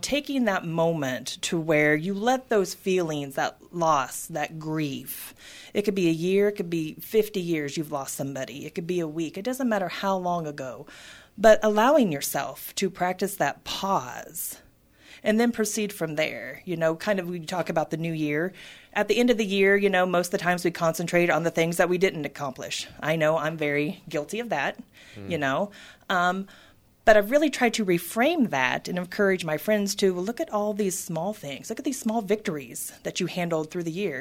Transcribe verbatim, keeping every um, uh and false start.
taking that moment to where you let those feelings, that loss, that grief, it could be a year, it could be fifty years you've lost somebody, it could be a week, it doesn't matter how long ago, but allowing yourself to practice that pause and then proceed from there. You know, kind of we talk about the new year. At the end of the year, you know, most of the times we concentrate on the things that we didn't accomplish. I know I'm very guilty of that, mm. you know. Um, But I've really tried to reframe that and encourage my friends to look at all these small things. Look at these small victories that you handled through the year.